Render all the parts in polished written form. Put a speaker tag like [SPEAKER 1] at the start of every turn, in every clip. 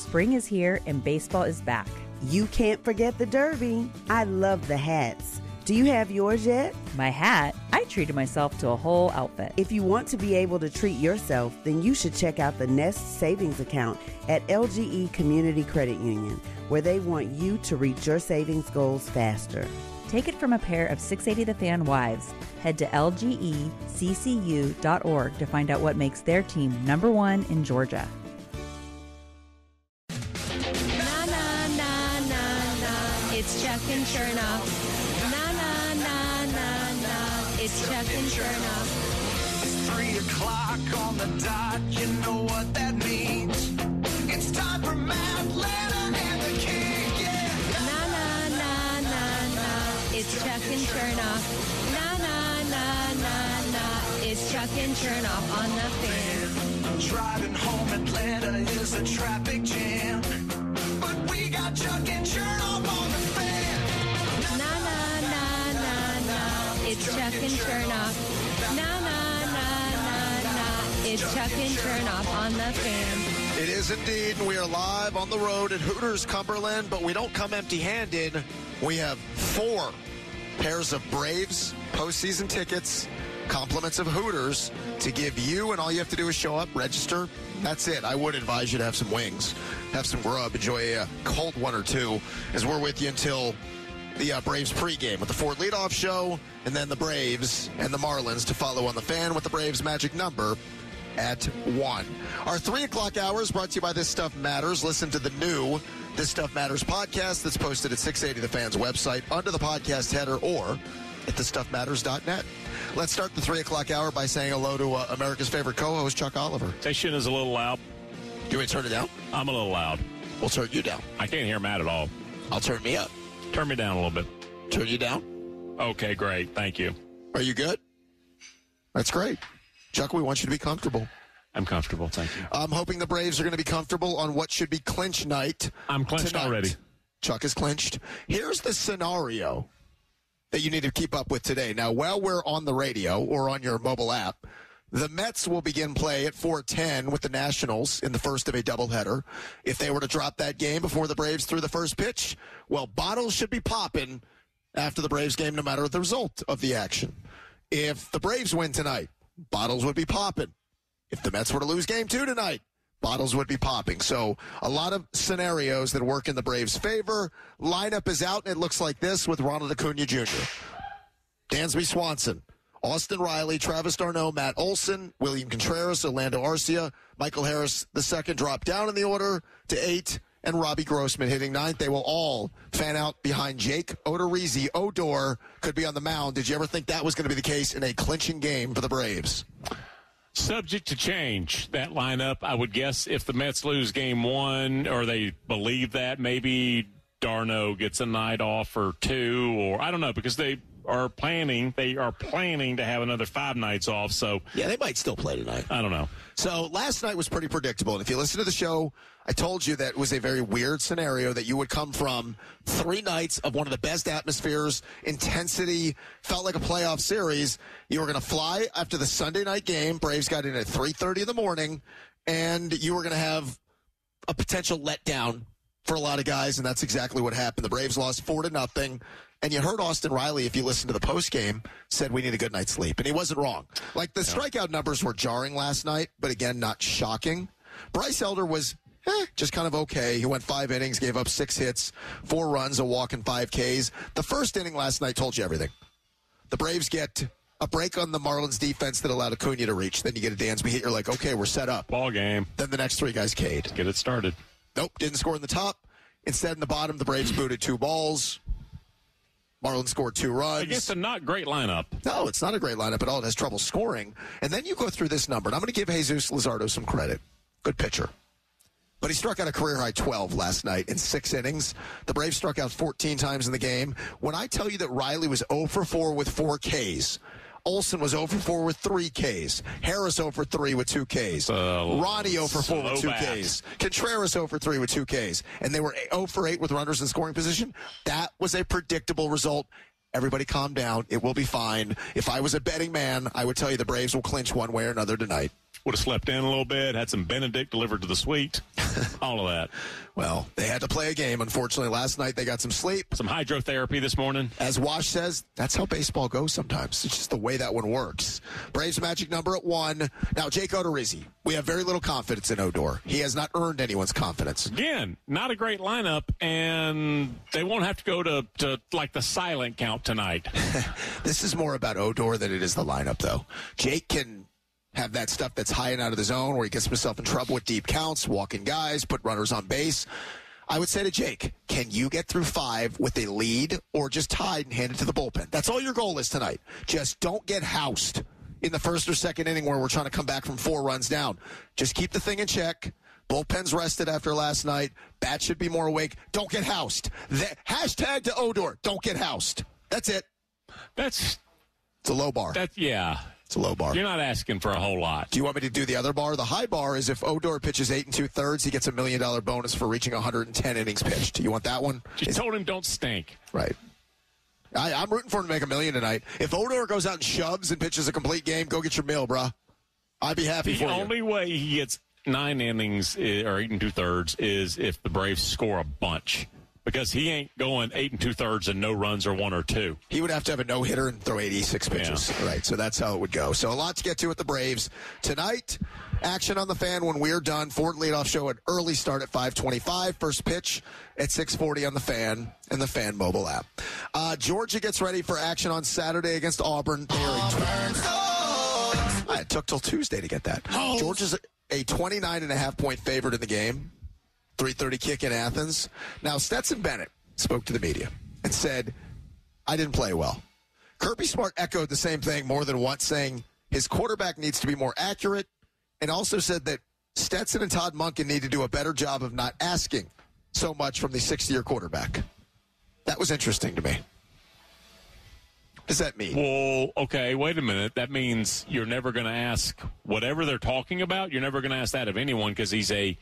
[SPEAKER 1] Spring is here and baseball is back.
[SPEAKER 2] You can't forget the Derby. I love the hats. Do you have yours yet?
[SPEAKER 1] My hat? I treated myself to a whole outfit.
[SPEAKER 2] If you want to be able to treat yourself, then you should check out the Nest Savings Account at LGE Community Credit Union, where they want you to reach your savings goals faster.
[SPEAKER 1] Take it from a pair of 680 The Fan wives. Head to lgeccu.org to find out what makes their team number one in Georgia.
[SPEAKER 3] Na na na na na, it's Chuck and Chernoff. Na na na na na, it's Chuck and Chernoff.
[SPEAKER 4] It's 3 o'clock on the dot, you know what that means. It's time for Matt Letta and the King, yeah.
[SPEAKER 3] Na na na na na, it's Chuck and Chernoff. Na na na na na, it's Chuck and Chernoff on the Fan.
[SPEAKER 4] Driving home Atlanta is a traffic jam, but we got Chuck and Chernoff on the Fan.
[SPEAKER 3] Na na na na na, it's Chuck and Chernoff. Na na na na na, it's Chuck and Chernoff on the Fan.
[SPEAKER 5] It is indeed, and we are live on the road at Hooters Cumberland, but we don't come empty-handed. We have 4 pairs of Braves postseason tickets, compliments of Hooters, to give you, and all you have to do is show up, register. That's it. I would advise you to have some wings, have some grub, enjoy a cold one or two, as we're with you until the Braves pregame with the Ford leadoff show, and then the Braves and the Marlins to follow on the Fan with the Braves magic number at 1. Our 3 o'clock hour is brought to you by This Stuff Matters. Listen to the new This Stuff Matters podcast that's posted at 680 The Fan's website under the podcast header or at thestuffmatters.net. Let's start the 3 o'clock hour by saying hello to America's favorite co-host, Chuck Oliver.
[SPEAKER 6] Station is a little loud.
[SPEAKER 5] Do you want me to turn it down?
[SPEAKER 6] I'm a little loud.
[SPEAKER 5] We'll turn you down.
[SPEAKER 6] I can't hear Matt at all.
[SPEAKER 5] I'll turn me up.
[SPEAKER 6] Turn me down a little bit.
[SPEAKER 5] Turn you down?
[SPEAKER 6] Okay, great. Thank you.
[SPEAKER 5] Are you good? That's great. Chuck, we want you to be comfortable.
[SPEAKER 6] I'm comfortable. Thank you.
[SPEAKER 5] I'm hoping the Braves are going to be comfortable on what should be clinch night.
[SPEAKER 6] I'm clinched
[SPEAKER 5] tonight.
[SPEAKER 6] already.
[SPEAKER 5] Chuck is clinched. Here's the scenario that you need to keep up with today. Now, while we're on the radio or on your mobile app, the Mets will begin play at 4:10 with the Nationals in the first of a doubleheader. If they were to drop that game before the Braves threw the first pitch, well, bottles should be popping after the Braves game, no matter the result of the action. If the Braves win tonight, bottles would be popping. If the Mets were to lose game 2 tonight, bottles would be popping. So a lot of scenarios that work in the Braves' favor. Lineup is out, and it looks like this with Ronald Acuna Jr., Dansby Swanson, Austin Riley, Travis d'Arnaud, Matt Olson, William Contreras, Orlando Arcia, Michael Harris II dropped down in the order to 8, and Robbie Grossman hitting 9th. They will all fan out behind Jake Odorizzi. Odor could be on the mound. Did you ever think that was going to be the case in a clinching game for the Braves?
[SPEAKER 6] Subject to change, that lineup. I would guess if the Mets lose game 1, or they believe that, maybe d'Arnaud gets a night off or 2, or I don't know, because they are planning to have another 5 nights off. So
[SPEAKER 5] yeah, they might still play tonight.
[SPEAKER 6] I don't know.
[SPEAKER 5] So last night was pretty predictable. And if you listen to the show, I told you that it was a very weird scenario that you would come from 3 nights of one of the best atmospheres, intensity, felt like a playoff series. You were going to fly after the Sunday night game. Braves got in at 3:30 in the morning, and you were going to have a potential letdown for a lot of guys, and that's exactly what happened. The Braves lost 4-0. And you heard Austin Riley, if you listen to the postgame, said we need a good night's sleep. And he wasn't wrong. Like, the strikeout numbers were jarring last night, but again, not shocking. Bryce Elder was just kind of okay. He went 5 innings, gave up 6 hits, 4 runs, a walk, and 5 Ks. The first inning last night told you everything. The Braves get a break on the Marlins defense that allowed Acuna to reach. Then you get a Dansby hit. You're like, okay, we're set up.
[SPEAKER 6] Ball game.
[SPEAKER 5] Then the next 3 guys K'd.
[SPEAKER 6] Get it started.
[SPEAKER 5] Nope, didn't score in the top. Instead, in the bottom, the Braves booted 2 balls. Marlins scored 2 runs.
[SPEAKER 6] Against a not great lineup.
[SPEAKER 5] No, it's not a great lineup at all. It has trouble scoring. And then you go through this number. And I'm going to give Jesus Luzardo some credit. Good pitcher. But he struck out a career-high 12 last night in 6 innings. The Braves struck out 14 times in the game. When I tell you that Riley was 0 for 4 with 4 Ks, Olson was 0 for 4 with 3 Ks. Harris 0 for 3 with 2 Ks. Ronnie 0 for 4 with 2 Ks. Contreras 0 for 3 with 2 Ks. And they were 0 for 8 with runners in scoring position. That was a predictable result. Everybody calm down. It will be fine. If I was a betting man, I would tell you the Braves will clinch one way or another tonight.
[SPEAKER 6] would have slept in a little bit, had some Benedict delivered to the suite, all of that.
[SPEAKER 5] Well, they had to play a game. Unfortunately, last night they got some sleep.
[SPEAKER 6] Some hydrotherapy this morning.
[SPEAKER 5] As Wash says, that's how baseball goes sometimes. It's just the way that one works. Braves magic number at 1. Now, Jake Odorizzi, we have very little confidence in Odor. He has not earned anyone's confidence.
[SPEAKER 6] Again, not a great lineup, and they won't have to go to like the silent count tonight.
[SPEAKER 5] This is more about Odor than it is the lineup, though. Jake can have that stuff that's high and out of the zone where he gets himself in trouble with deep counts, walking guys, put runners on base. I would say to Jake, can you get through 5 with a lead or just tied and hand it to the bullpen? That's all your goal is tonight. Just don't get housed in the first or second inning where we're trying to come back from 4 runs down. Just keep the thing in check. Bullpen's rested after last night. Bat should be more awake. Don't get housed. Hashtag to Odor, don't get housed. That's it.
[SPEAKER 6] It's
[SPEAKER 5] a low bar.
[SPEAKER 6] It's
[SPEAKER 5] a low bar.
[SPEAKER 6] You're not asking for a whole lot.
[SPEAKER 5] Do you want me to do the other bar? The high bar is if Odor pitches 8 2/3, he gets $1 million bonus for reaching 110 innings pitched. You want that one?
[SPEAKER 6] Just told him don't stink.
[SPEAKER 5] Right. I'm rooting for him to make $1 million tonight. If Odor goes out and shoves and pitches a complete game, go get your meal, bruh. I'd be happy for you.
[SPEAKER 6] The only way he gets 9 innings or 8 2/3 is if the Braves score a bunch. Because he ain't going 8 2/3 and no runs or 1 or 2.
[SPEAKER 5] He would have to have a no-hitter and throw 86 pitches. Yeah. Right, so that's how it would go. So a lot to get to with the Braves. Tonight, action on the Fan when we're done. Ford leadoff show at early start at 5:25. First pitch at 6:40 on the Fan and the Fan mobile app. Georgia gets ready for action on Saturday against Auburn. It took till Tuesday to get that. Georgia's a 29.5-point favorite in the game. 3:30 kick in Athens. Now, Stetson Bennett spoke to the media and said, I didn't play well. Kirby Smart echoed the same thing more than once, saying his quarterback needs to be more accurate, and also said that Stetson and Todd Monken need to do a better job of not asking so much from the 6th-year quarterback. That was interesting to me. What does that mean?
[SPEAKER 6] Well, okay, wait a minute. That means you're never going to ask whatever they're talking about. You're never going to ask that of anyone because he's a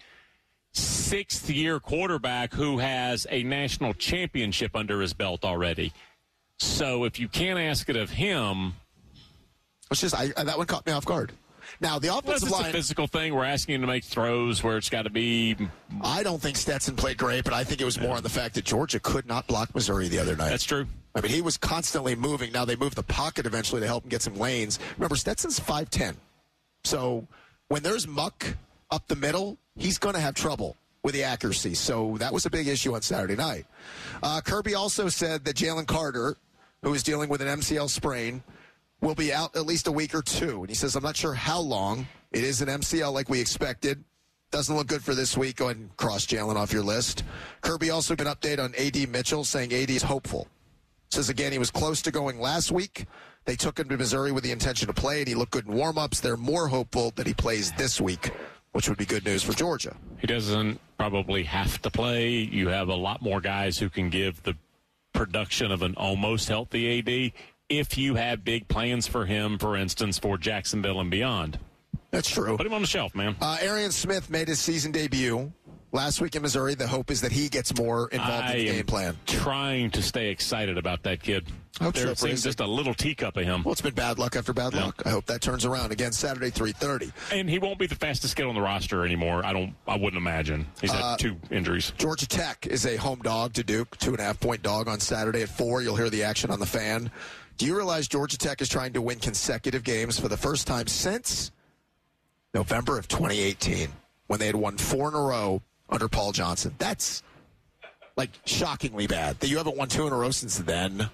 [SPEAKER 6] 6th-year quarterback who has a national championship under his belt already. So if you can't ask it of him,
[SPEAKER 5] it's just that one caught me off guard. Now the offensive line,
[SPEAKER 6] it's a physical thing. We're asking him to make throws where it's got to be.
[SPEAKER 5] I don't think Stetson played great, but I think it was more on the fact that Georgia could not block Missouri the other night.
[SPEAKER 6] That's true.
[SPEAKER 5] I mean, he was constantly moving. Now they moved the pocket eventually to help him get some lanes. Remember, Stetson's 5'10", so when there's muck up the middle, he's going to have trouble with the accuracy. So that was a big issue on Saturday night. Kirby also said that Jalen Carter, who is dealing with an MCL sprain, will be out at least a week or 2. And he says, I'm not sure how long. It is an MCL like we expected. Doesn't look good for this week. Go ahead and cross Jalen off your list. Kirby also gave an update on A.D. Mitchell, saying A.D. is hopeful. Says, again, he was close to going last week. They took him to Missouri with the intention to play, and he looked good in warm-ups. They're more hopeful that he plays this week, which would be good news for Georgia.
[SPEAKER 6] He doesn't probably have to play. You have a lot more guys who can give the production of an almost healthy AD if you have big plans for him, for instance, for Jacksonville and beyond.
[SPEAKER 5] That's true.
[SPEAKER 6] Put him on the shelf, man.
[SPEAKER 5] Arian Smith made his season debut last week in Missouri. The hope is that he gets more involved in the game plan.
[SPEAKER 6] Trying to stay excited about that kid. There seems just a little teacup of him.
[SPEAKER 5] Well, it's been bad luck after bad luck. I hope that turns around again Saturday, 3:30.
[SPEAKER 6] And he won't be the fastest kid on the roster anymore. I wouldn't imagine. He's had 2 injuries.
[SPEAKER 5] Georgia Tech is a home dog to Duke, 2.5-point dog on Saturday at 4. You'll hear the action on the Fan. Do you realize Georgia Tech is trying to win consecutive games for the first time since November of 2018, when they had won 4 in a row under Paul Johnson? That's like shockingly bad that you haven't won 2 in a row since then.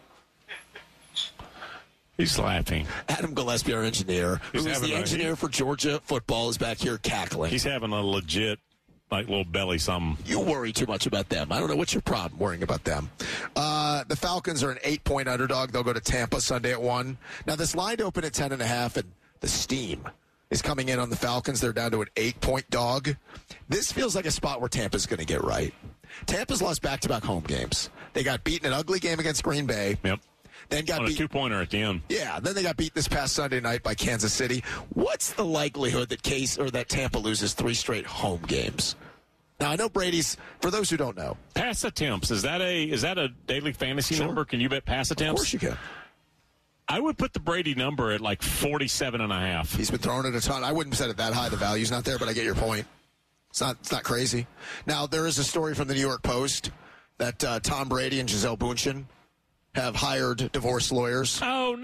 [SPEAKER 6] He's laughing.
[SPEAKER 5] Adam Gillespie, our engineer, who is the engineer for Georgia football, is back here cackling.
[SPEAKER 6] He's having a legit, little belly something.
[SPEAKER 5] You worry too much about them. I don't know what's your problem worrying about them. The Falcons are an 8-point underdog. They'll go to Tampa Sunday at 1. Now, this line opened at 10.5, and the steam is coming in on the Falcons. They're down to an 8-point dog. This feels like a spot where Tampa's going to get right. Tampa's lost back-to-back home games. They got beaten an ugly game against Green Bay.
[SPEAKER 6] Yep.
[SPEAKER 5] Then got
[SPEAKER 6] on a 2-pointer at the end.
[SPEAKER 5] Yeah, then they got beat this past Sunday night by Kansas City. What's the likelihood that Tampa loses 3 straight home games? Now, I know Brady's, for those who don't know.
[SPEAKER 6] Pass attempts, is that a daily fantasy number? Can you bet pass attempts?
[SPEAKER 5] Of course you can.
[SPEAKER 6] I would put the Brady number at like 47.5.
[SPEAKER 5] He's been throwing it a ton. I wouldn't set it that high. The value's not there, but I get your point. It's not crazy. Now, there is a story from the New York Post that Tom Brady and Gisele Bündchen have hired divorce lawyers.
[SPEAKER 6] Oh,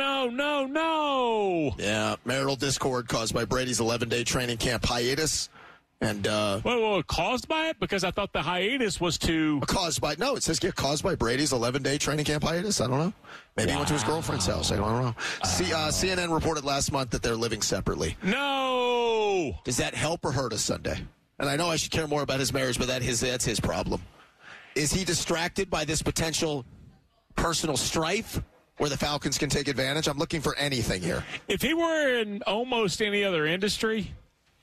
[SPEAKER 6] no.
[SPEAKER 5] Yeah, marital discord caused by Brady's 11-day training camp hiatus. And
[SPEAKER 6] Well, caused by it? Because I thought the hiatus was to...
[SPEAKER 5] it says caused by Brady's 11-day training camp hiatus. I don't know. Maybe he went to his girlfriend's house. I don't know. CNN reported last month that they're living separately.
[SPEAKER 6] No!
[SPEAKER 5] Does that help or hurt us Sunday? And I know I should care more about his marriage, but that's his problem. Is he distracted by this potential personal strife where the Falcons can take advantage? I'm looking for anything here.
[SPEAKER 6] If he were in almost any other industry,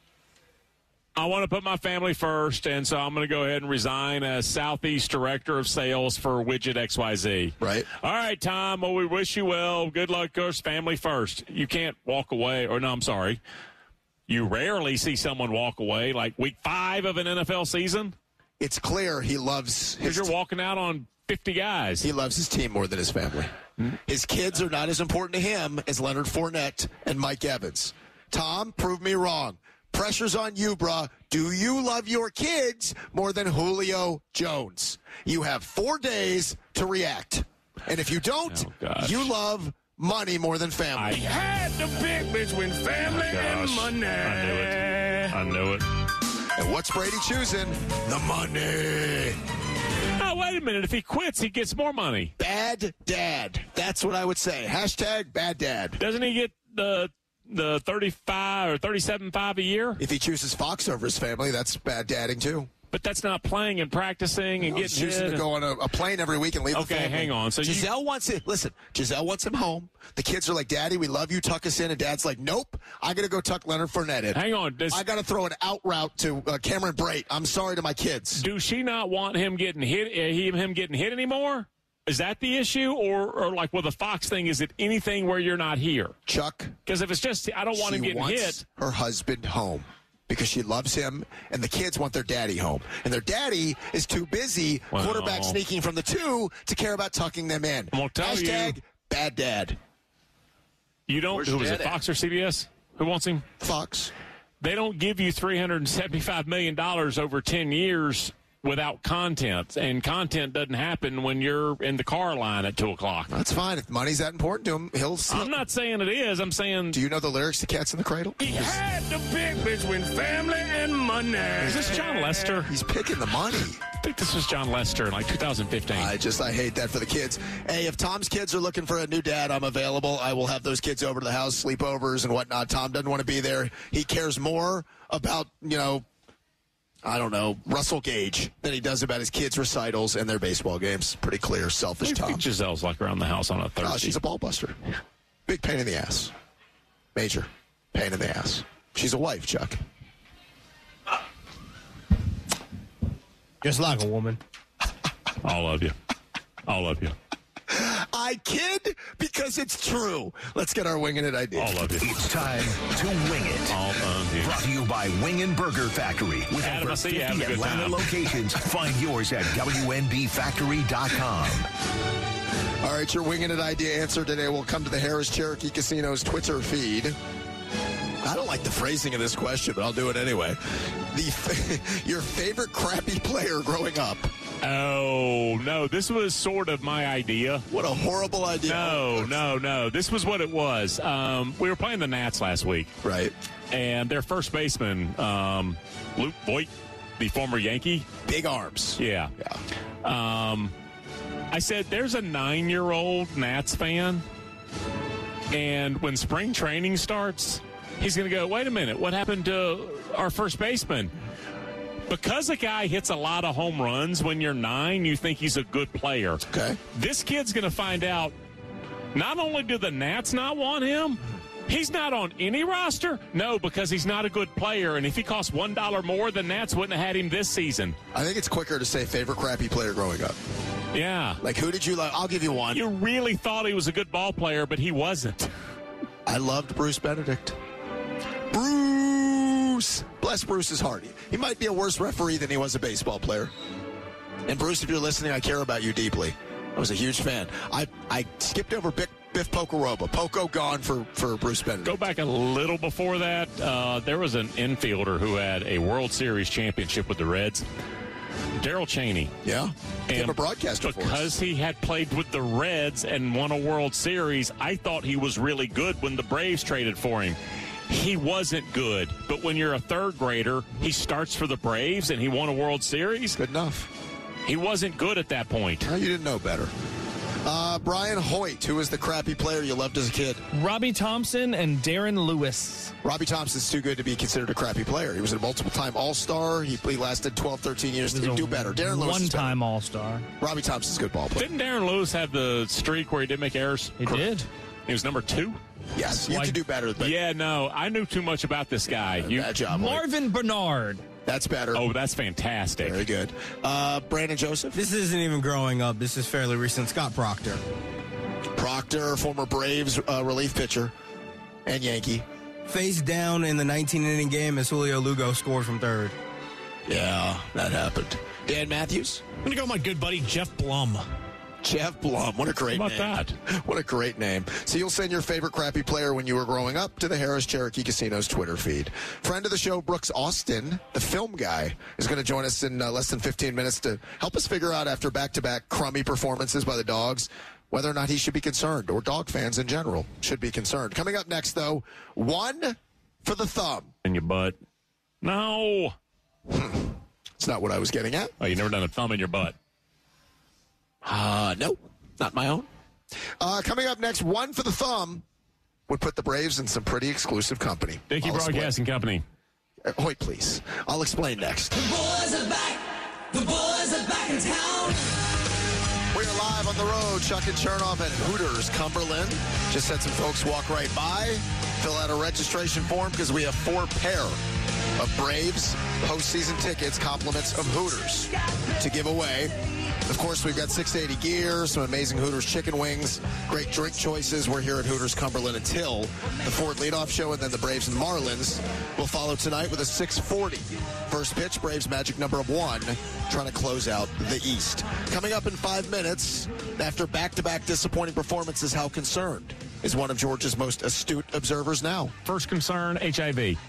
[SPEAKER 6] I want to put my family first, and so I'm going to go ahead and resign as Southeast Director of Sales for Widget XYZ.
[SPEAKER 5] Right.
[SPEAKER 6] All right, Tom. Well, we wish you well. Good luck, course. Family first. You can't walk away. Or, no, I'm sorry. You rarely see someone walk away like week 5 of an NFL season.
[SPEAKER 5] It's clear he loves his
[SPEAKER 6] Because you're walking out on 50 guys.
[SPEAKER 5] He loves his team more than his family. His kids are not as important to him as Leonard Fournette and Mike Evans. Tom, prove me wrong. Pressure's on you, bruh. Do you love your kids more than Julio Jones? You have 4 days to react. And if you don't, you love money more than family.
[SPEAKER 6] I
[SPEAKER 7] had to pick between family and money.
[SPEAKER 6] I knew it.
[SPEAKER 5] And what's Brady choosing? The money.
[SPEAKER 6] Oh, wait a minute. If he quits, he gets more money.
[SPEAKER 5] Bad dad. That's what I would say. Hashtag bad dad.
[SPEAKER 6] Doesn't he get the 35 or 37.5 a year?
[SPEAKER 5] If he chooses Fox over his family, that's bad dadding too.
[SPEAKER 6] But that's not playing and practicing and
[SPEAKER 5] He's
[SPEAKER 6] getting
[SPEAKER 5] choosing to go on a plane every week and leave the family.
[SPEAKER 6] Okay, hang on. So
[SPEAKER 5] Gisele wants it. Listen, Gisele wants him home. The kids are like, Daddy, we love you. Tuck us in. And Dad's like, nope. I got to go tuck Leonard Fournette in.
[SPEAKER 6] Hang on.
[SPEAKER 5] I got to throw an out route to Cameron Brate. I'm sorry to my kids.
[SPEAKER 6] Do she not want him getting hit? Him getting hit anymore? Is that the issue, or like with the Fox thing? Is it anything where you're not here,
[SPEAKER 5] Chuck?
[SPEAKER 6] Because if it's just I don't want him getting hit.
[SPEAKER 5] Her husband home. Because she loves him, and the kids want their daddy home. And their daddy is too busy quarterback sneaking from the 2 to care about tucking them in.
[SPEAKER 6] I'm going to tell
[SPEAKER 5] Hashtag bad dad.
[SPEAKER 6] You don't. Who was it, Fox or CBS? Who wants him?
[SPEAKER 5] Fox.
[SPEAKER 6] They don't give you $375 million over 10 years without content, and content doesn't happen when you're in the car line at 2 o'clock.
[SPEAKER 5] That's fine. If money's that important to him, he'll see.
[SPEAKER 6] I'm not saying it is. I'm saying...
[SPEAKER 5] Do you know the lyrics to Cats in the Cradle?
[SPEAKER 7] He had to pick between family and money.
[SPEAKER 6] Is this John Lester?
[SPEAKER 5] He's picking the money.
[SPEAKER 6] I think this was John Lester in like 2015.
[SPEAKER 5] I hate that for the kids. Hey, if Tom's kids are looking for a new dad, I'm available. I will have those kids over to the house, sleepovers and whatnot. Tom doesn't want to be there. He cares more about, Russell Gage than he does about his kids' recitals and their baseball games. Pretty clear, selfish Tom.
[SPEAKER 6] I think Giselle's like around the house on a Thursday.
[SPEAKER 5] She's a ball buster. Big pain in the ass. Major pain in the ass. She's a wife, Chuck.
[SPEAKER 8] Just like a woman.
[SPEAKER 6] All of you.
[SPEAKER 5] I kid because it's true. Let's get our Winging It idea.
[SPEAKER 6] All of you.
[SPEAKER 9] It's time to wing it.
[SPEAKER 6] All of you.
[SPEAKER 9] Brought to you by Wingin' Burger Factory. With
[SPEAKER 6] Adam,
[SPEAKER 9] over
[SPEAKER 6] I see you
[SPEAKER 9] 50
[SPEAKER 6] having a good
[SPEAKER 9] Atlanta
[SPEAKER 6] time.
[SPEAKER 9] locations. Find yours at WNBFactory.com.
[SPEAKER 5] All right, your Winging It idea answer today will come to the Harris Cherokee Casino's Twitter feed. I don't like the phrasing of this question, but I'll do it anyway. Your favorite crappy player growing up.
[SPEAKER 6] Oh, no, this was sort of my idea.
[SPEAKER 5] What a horrible idea.
[SPEAKER 6] No. This was what it was. We were playing the Nats last week.
[SPEAKER 5] Right.
[SPEAKER 6] And their first baseman, Luke Voigt, the former Yankee.
[SPEAKER 5] Big arms.
[SPEAKER 6] Yeah. I said, there's a 9-year-old Nats fan, and when spring training starts, he's going to go, wait a minute, what happened to our first baseman? Because a guy hits a lot of home runs when you're 9, you think he's a good player.
[SPEAKER 5] Okay.
[SPEAKER 6] This kid's going to find out, not only do the Nats not want him, he's not on any roster. No, because he's not a good player, and if he costs $1 more, the Nats wouldn't have had him this season.
[SPEAKER 5] I think it's quicker to say favorite crappy player growing up.
[SPEAKER 6] Yeah.
[SPEAKER 5] Like, who did you like? I'll give you one.
[SPEAKER 6] You really thought he was a good ball player, but he wasn't.
[SPEAKER 5] I loved Bruce Benedict. Bruce! Bless Bruce's heart. He might be a worse referee than he was a baseball player. And Bruce, if you're listening, I care about you deeply. I was a huge fan. I skipped over Bill Biff Pocoroba. Poco gone for Bruce Benedict.
[SPEAKER 6] Go back a little before that. There was an infielder who had a World Series championship with the Reds. Darrell Chaney.
[SPEAKER 5] Yeah. Became a broadcaster for us.
[SPEAKER 6] Because he had played with the Reds and won a World Series, I thought he was really good when the Braves traded for him. He wasn't good, but when you're a third grader, he starts for the Braves and he won a World Series.
[SPEAKER 5] Good enough.
[SPEAKER 6] He wasn't good at that point.
[SPEAKER 5] Well, you didn't know better. Brian Hoyt, who was the crappy player you loved as a kid?
[SPEAKER 8] Robbie Thompson and Darren Lewis.
[SPEAKER 5] Robbie Thompson's too good to be considered a crappy player. He was a multiple-time All-Star. He lasted 12, 13 years. He'd do better. Darren Lewis
[SPEAKER 8] one-time All-Star.
[SPEAKER 5] Robbie Thompson's a good ball player.
[SPEAKER 6] Didn't Darren Lewis have the streak where he didn't make errors?
[SPEAKER 8] He did.
[SPEAKER 6] He was number 2?
[SPEAKER 5] Yes, you could do better. But
[SPEAKER 6] yeah, no, I knew too much about this guy.
[SPEAKER 5] Bad job,
[SPEAKER 8] Marvin Bernard.
[SPEAKER 5] That's better.
[SPEAKER 6] Oh, that's fantastic.
[SPEAKER 5] Very good. Brandon Joseph?
[SPEAKER 10] This isn't even growing up. This is fairly recent. Scott Proctor.
[SPEAKER 5] Proctor, former Braves relief pitcher and Yankee.
[SPEAKER 10] Face down in the 19-inning game as Julio Lugo scored from third.
[SPEAKER 5] Yeah, that happened. Dan Matthews?
[SPEAKER 11] I'm going to go with my good buddy, Jeff Blum.
[SPEAKER 5] Jeff Blum. What a great name.
[SPEAKER 6] How about that?
[SPEAKER 5] What a great name. So you'll send your favorite crappy player when you were growing up to the Harris Cherokee Casino's Twitter feed. Friend of the show, Brooks Austin, the film guy, is going to join us in less than 15 minutes to help us figure out, after back-to-back crummy performances by the Dogs, whether or not he should be concerned, or dog fans in general should be concerned. Coming up next, though, one for the thumb.
[SPEAKER 6] In your butt. No.
[SPEAKER 5] It's not what I was getting at.
[SPEAKER 6] Oh, you never done a thumb in your butt?
[SPEAKER 5] No, not my own. Coming up next, one for the thumb would put the Braves in some pretty exclusive company.
[SPEAKER 6] Dickey Broadcasting Company.
[SPEAKER 5] Hoyt, please. I'll explain next.
[SPEAKER 4] The boys are back. The boys are back in town.
[SPEAKER 5] We are live on the road. Chuck and Chernoff at Hooters, Cumberland. Just had some folks walk right by, fill out a registration form because we have 4 pair of Braves postseason tickets, compliments of Hooters to give away. Of course, we've got 680 gear, some amazing Hooters chicken wings, great drink choices. We're here at Hooters Cumberland until the Ford leadoff show, and then the Braves and Marlins will follow tonight with a 6:40 first pitch. Braves magic number of 1, trying to close out the East. Coming up in 5 minutes, after back-to-back disappointing performances, how concerned is one of Georgia's most astute observers now?
[SPEAKER 6] First concern, HIV.
[SPEAKER 5] I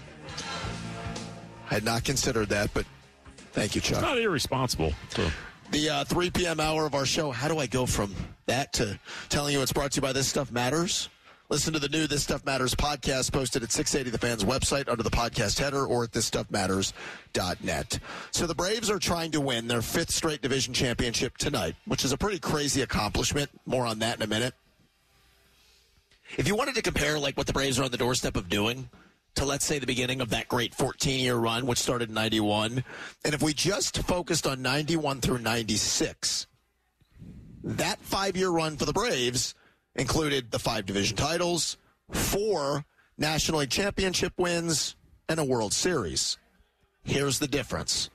[SPEAKER 5] had not considered that, but thank you, Chuck.
[SPEAKER 6] It's not irresponsible. So.
[SPEAKER 5] The 3 p.m. hour of our show, how do I go from that to telling you it's brought to you by This Stuff Matters? Listen to the new This Stuff Matters podcast posted at 680 The Fan's website under the podcast header or at thisstuffmatters.net. So the Braves are trying to win their 5th straight division championship tonight, which is a pretty crazy accomplishment. More on that in a minute. If you wanted to compare like what the Braves are on the doorstep of doing to, let's say, the beginning of that great 14-year run, which started in 91. And if we just focused on 91 through 96, that 5-year run for the Braves included the 5 division titles, 4 National League championship wins, and a World Series. Here's the difference.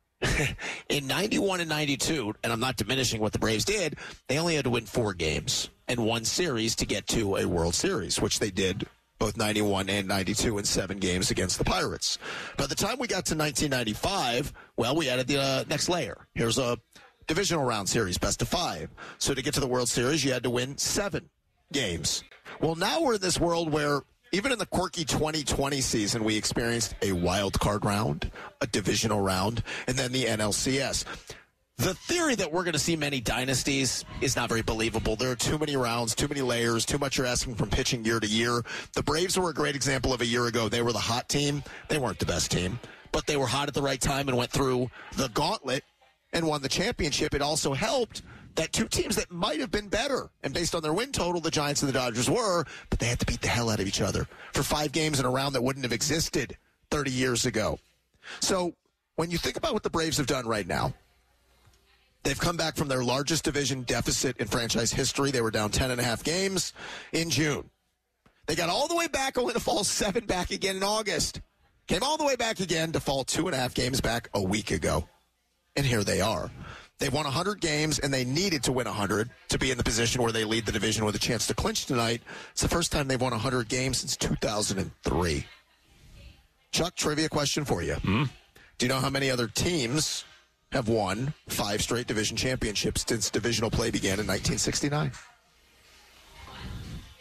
[SPEAKER 5] In 91 and 92, and I'm not diminishing what the Braves did, they only had to win 4 games and 1 series to get to a World Series, which they did both 91 and 92 in 7 games against the Pirates. By the time we got to 1995, well, we added the next layer. Here's a divisional round series, best of 5. So to get to the World Series, you had to win 7 games. Well, now we're in this world where even in the quirky 2020 season, we experienced a wild card round, a divisional round, and then the NLCS. The theory that we're going to see many dynasties is not very believable. There are too many rounds, too many layers, too much you're asking from pitching year to year. The Braves were a great example of a year ago. They were the hot team. They weren't the best team, but they were hot at the right time and went through the gauntlet and won the championship. It also helped that 2 teams that might have been better, and based on their win total, the Giants and the Dodgers were, but they had to beat the hell out of each other for 5 games in a round that wouldn't have existed 30 years ago. So when you think about what the Braves have done right now, they've come back from their largest division deficit in franchise history. They were down 10.5 games in June. They got all the way back, only to fall 7 back again in August. Came all the way back again to fall 2.5 games back a week ago. And here they are. They've won 100 games, and they needed to win 100 to be in the position where they lead the division with a chance to clinch tonight. It's the first time they've won 100 games since 2003. Chuck, trivia question for you. Do you know how many other teams have won 5 straight division championships since divisional play began in 1969?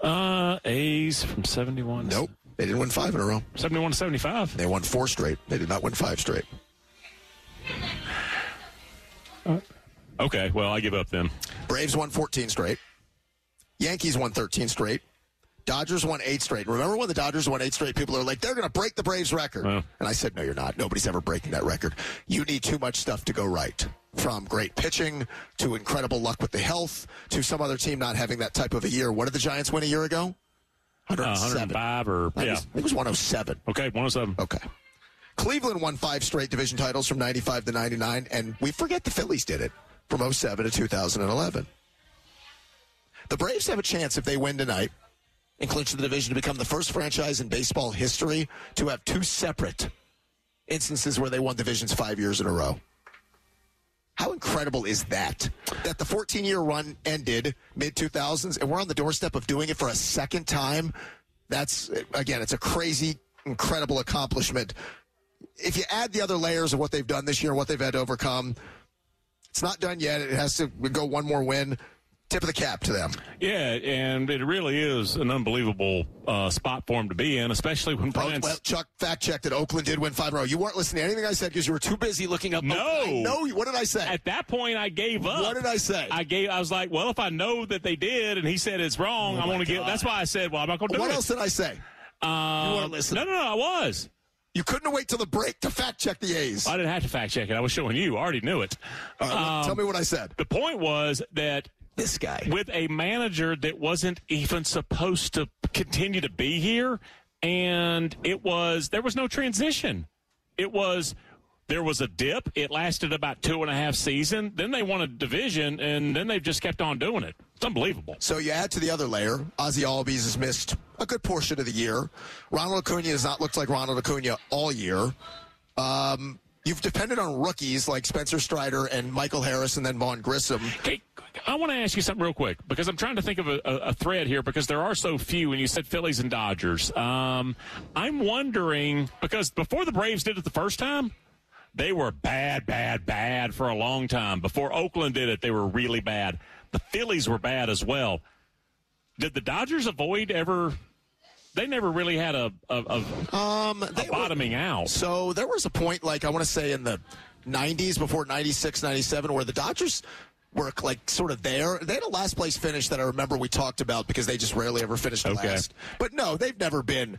[SPEAKER 6] A's from 71.
[SPEAKER 5] Nope. They didn't win 5 in a row.
[SPEAKER 6] 71 to 75.
[SPEAKER 5] They won 4 straight. They did not win 5 straight.
[SPEAKER 6] Okay, well, I give up then.
[SPEAKER 5] Braves won 14 straight. Yankees won 13 straight. Dodgers won 8 straight. Remember when the Dodgers won 8 straight, people are like, they're going to break the Braves record. And I said, no, you're not. Nobody's ever breaking that record. You need too much stuff to go right. From great pitching to incredible luck with the health to some other team not having that type of a year. What did the Giants win a year ago?
[SPEAKER 6] 105 or,
[SPEAKER 5] I think it was 107.
[SPEAKER 6] Okay, 107.
[SPEAKER 5] Okay. Cleveland won 5 straight division titles from 95 to 99, and we forget the Phillies did it from 07 to 2011. The Braves have a chance if they win tonight and clinch the division to become the first franchise in baseball history to have 2 separate instances where they won divisions 5 years in a row. How incredible is that? That the 14-year run ended mid-2000s, and we're on the doorstep of doing it for a second time. That's, again, it's a crazy, incredible accomplishment. If you add the other layers of what they've done this year, what they've had to overcome, it's not done yet. It has to go one more win. Tip of the cap to them.
[SPEAKER 6] Yeah, and it really is an unbelievable spot for them to be in, especially when Bryant's...
[SPEAKER 5] Well, Chuck fact-checked that Oakland did win 5 in a row. You weren't listening to anything I said because you were too busy looking up...
[SPEAKER 6] No.
[SPEAKER 5] No, what did I say?
[SPEAKER 6] At that point, I gave up.
[SPEAKER 5] What did I say?
[SPEAKER 6] I was like, well, if I know that they did, and he said it's wrong, I'm going to get... That's why I said, well, I'm not going to do it.
[SPEAKER 5] What else did I say? You weren't listening.
[SPEAKER 6] No, I was.
[SPEAKER 5] You couldn't wait till the break to fact-check the A's.
[SPEAKER 6] I didn't have to fact-check it. I was showing you. I already knew it.
[SPEAKER 5] All right, tell me what I said.
[SPEAKER 6] The point was that
[SPEAKER 5] this guy,
[SPEAKER 6] with a manager that wasn't even supposed to continue to be here, and there was no transition. There was a dip. It lasted about 2.5 seasons. Then they won a division, and then they've just kept on doing it. It's unbelievable.
[SPEAKER 5] So you add to the other layer, Ozzie Albies has missed a good portion of the year. Ronald Acuna has not looked like Ronald Acuna all year. You've depended on rookies like Spencer Strider and Michael Harris and then Vaughn Grissom.
[SPEAKER 6] Okay, I want to ask you something real quick because I'm trying to think of a thread here because there are so few, and you said Phillies and Dodgers. I'm wondering, because before the Braves did it the first time, they were bad for a long time. Before Oakland did it, they were really bad. The Phillies were bad as well. Did the Dodgers avoid ever... They never really had a bottoming out.
[SPEAKER 5] So there was a point, like I want to say in the 90s, before 96, 97, where the Dodgers were like sort of there. They had a last place finish that I remember we talked about because they just rarely ever finished last. But no, they've never been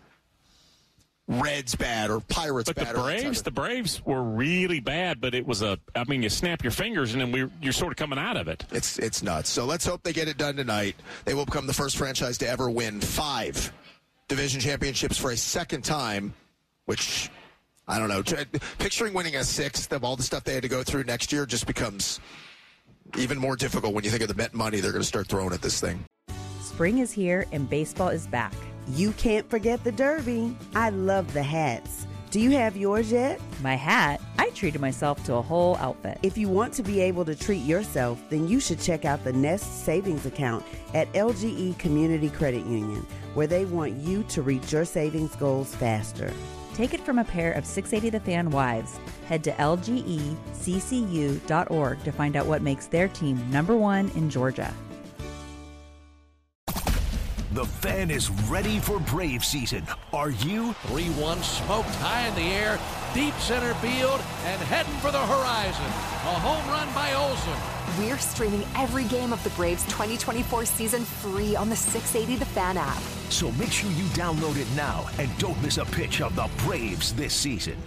[SPEAKER 5] Reds bad or Pirates bad.
[SPEAKER 6] But the Braves were really bad, but it was you snap your fingers and then you're sort of coming out of it.
[SPEAKER 5] It's nuts. So let's hope they get it done tonight. They will become the first franchise to ever win 5 division championships for a second time, which, I don't know, picturing winning a 6th of all the stuff they had to go through next year just becomes even more difficult when you think of the Met money they're going to start throwing at this thing.
[SPEAKER 1] Spring is here and baseball is back.
[SPEAKER 2] You can't forget the Derby. I love the hats. Do you have yours yet?
[SPEAKER 1] My hat? I treated myself to a whole outfit.
[SPEAKER 2] If you want to be able to treat yourself, then you should check out the Nest Savings Account at LGE Community Credit Union, where they want you to reach your savings goals faster.
[SPEAKER 1] Take it from a pair of 680 The Fan wives. Head to lgeccu.org to find out what makes their team #1 in Georgia.
[SPEAKER 9] The Fan is ready for Brave season. Are you?
[SPEAKER 12] 3-1 smoked high in the air, deep center field, and heading for the horizon. A home run by Olsen.
[SPEAKER 13] We're streaming every game of the Braves 2024 season free on the 680 The Fan app.
[SPEAKER 9] So make sure you download it now and don't miss a pitch of the Braves this season.